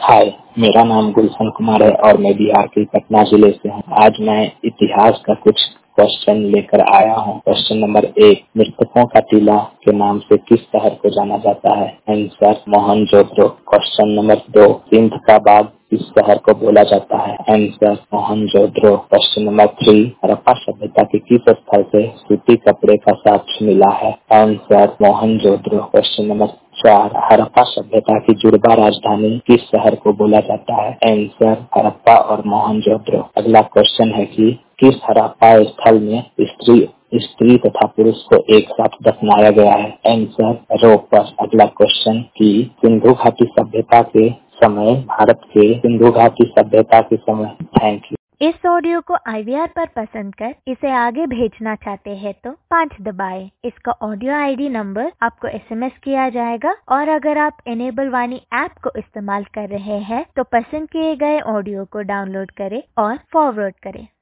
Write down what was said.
हाय, मेरा नाम गुलशन कुमार है और मैं बिहार के पटना जिले से हूँ। आज मैं इतिहास का कुछ क्वेश्चन लेकर आया हूँ। क्वेश्चन नंबर 1, मृतकों का टीला के नाम से किस शहर को जाना जाता है? Answer Mohenjodaro. Question number 2, Sindh का बाग किस शहर को बोला जाता है? Answer Mohenjodaro. Question number 3, Harappa सभ्यता के किस स्थल से सूती कपड़े का साक्ष्य मिला है? Answer Mohenjodaro. Question number 4, Harappa सभ्यता की जुड़वा राजधानी किस शहर को बोला जाता है? आंसर हड़प्पा और मोहनजोदड़ो। अगला क्वेश्चन है कि किस हड़प्पा स्थल में स्त्री तथा पुरुष को एक साथ दफनाया गया है? आंसर रोक पर। अगला क्वेश्चन कि सिंधु घाटी सभ्यता के समय भारत के सिंधु घाटी सभ्यता के समय। Thank you. इस ऑडियो को IVR पर पसंद कर इसे आगे भेजना चाहते हैं तो 5 दबाएं। इसका ऑडियो ID नंबर आपको SMS किया जाएगा और अगर आप इनेबल वाणी ऐप को इस्तेमाल कर रहे हैं तो पसंद किए गए ऑडियो को डाउनलोड करें और फॉरवर्ड करें।